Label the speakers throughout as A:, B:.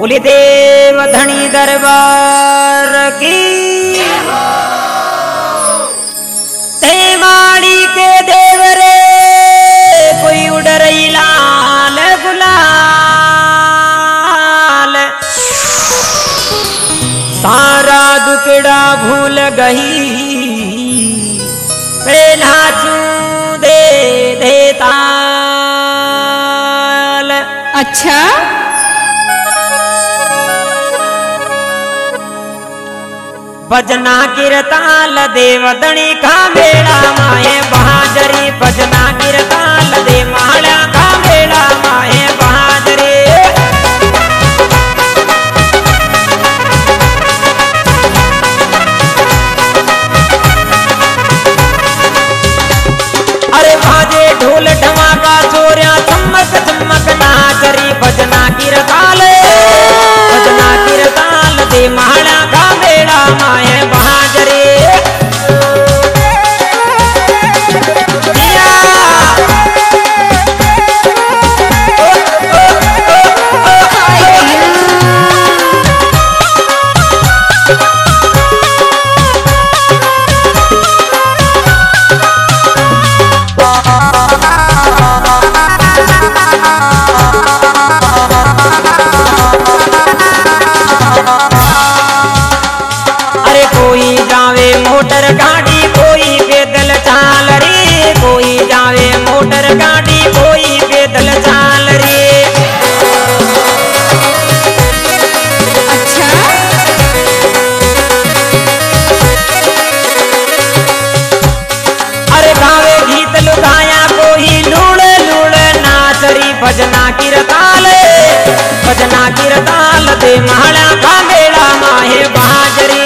A: बोले देव धनी दरबार की ते माड़ी के देव रे कोई उड़ रही लाल गुलाल सारा दुकड़ा भूल गई नाचू दे ताल।
B: अच्छा
A: भजना कीर्ताल देवदणी का मेला माए बहादरी भजना कीर्ताल दे माला का मेला माए बहादरी। अरे भाजे ढोल ढमाका चोरिया चमक चमक नाचरी भजना कीर्ताल दे माला का मेला माए बहादरी। मोटर गाड़ी कोई पैदल चाल रे कोई जावे मोटर गाड़ी कोई पैदल चाल रे।
B: अच्छा
A: अरे गावे गीत लुगाया कोई लूड़ लूड़ नाचरी भजना कीर्ताल दे माला का मेला माहे बहादरी।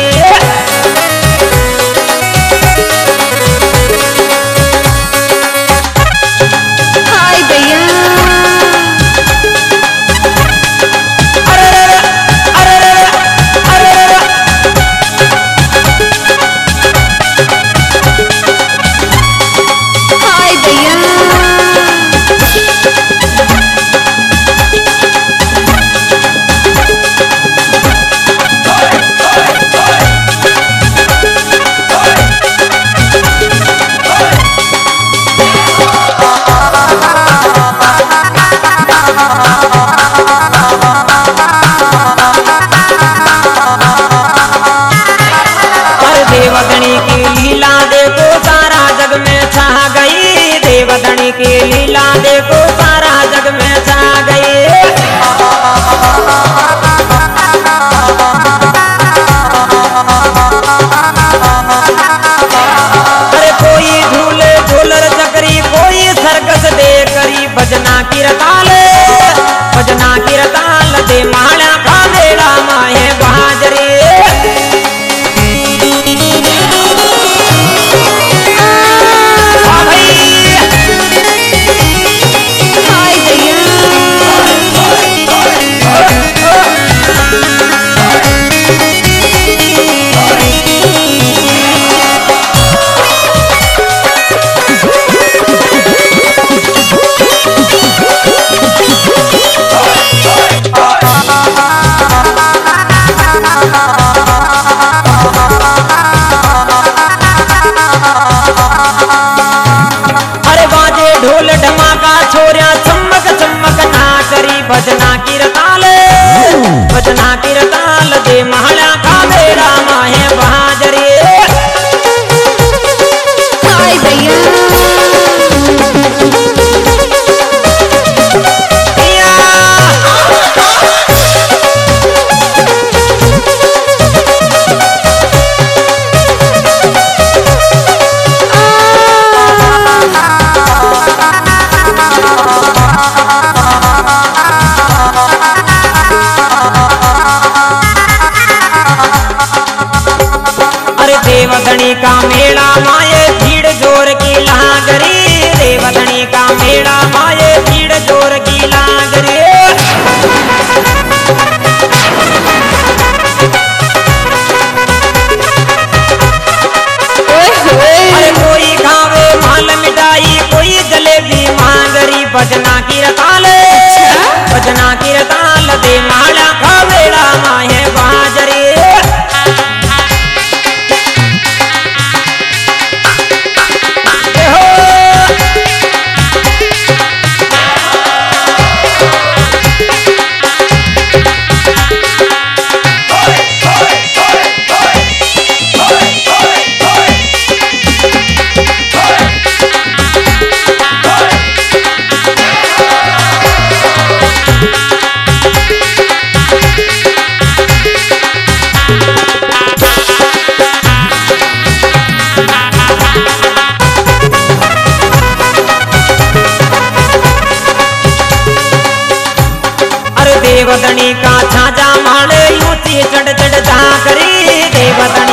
A: देवदनी की लीला देखो सारा जग में छा गई देवदनी की लीला देखो सारा जग में छा गई। अरे कोई झूले झूलर चकरी कोई सर्कस दे करी भजना कीर्ताल दे माला का मेला माहे बहादरी। ढोल ढमाका छोरिया चमक चमक नाचरी भजना कीर्ताल दे माला का मेला माहे बहादरी। देवदनी का मेला माये भीड़ जोर की लागरी देवदनी का मेला माये भीड़ जोर की लागरी। अरे कोई खावे माल मिठाई कोई जलेबी मांगरी भजना कीर्ताल दे माला खावे चढ़ चढ़ जा करी देवतन